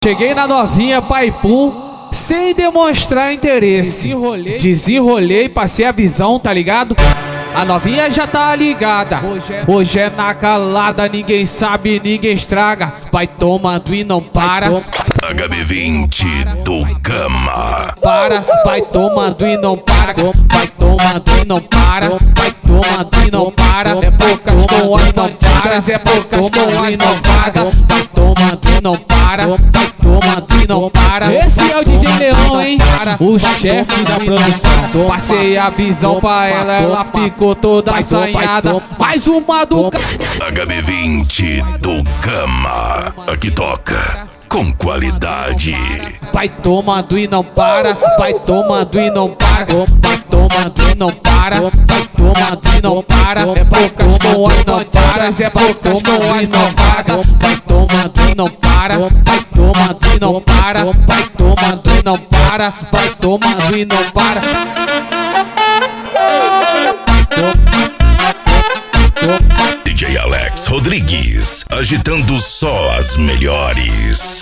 Cheguei na novinha Paipu sem demonstrar interesse. Desenrolei, passei a visão, tá ligado? A novinha já tá ligada. Hoje é na calada, ninguém sabe, ninguém estraga. Vai tomando e não para. HB20 do Gama. Vai tomando e não para. Vai tomando e não para. Vai tomando e não para. É poucas com as não para. É poucas com as não vaga. Vai tomando e não para. Vai tomando e não para. Esse é o DJ Leão, hein? O chefe da produção. Passei a visão pra ela ficou toda assanhada. Mais uma do HB20 do Gama. Aqui toca com qualidade. Vai tomando e não para. Vai tomando e não para. Vai tomando e não para. Vai tomando e não para. É poucas com as não para. É poucas com as não vaga. Vai tomando e não para. Vai tomando e não para. Vai tomando e não para. Vai tomando e não para. DJ Alex Rodrigues, agitando só as melhores.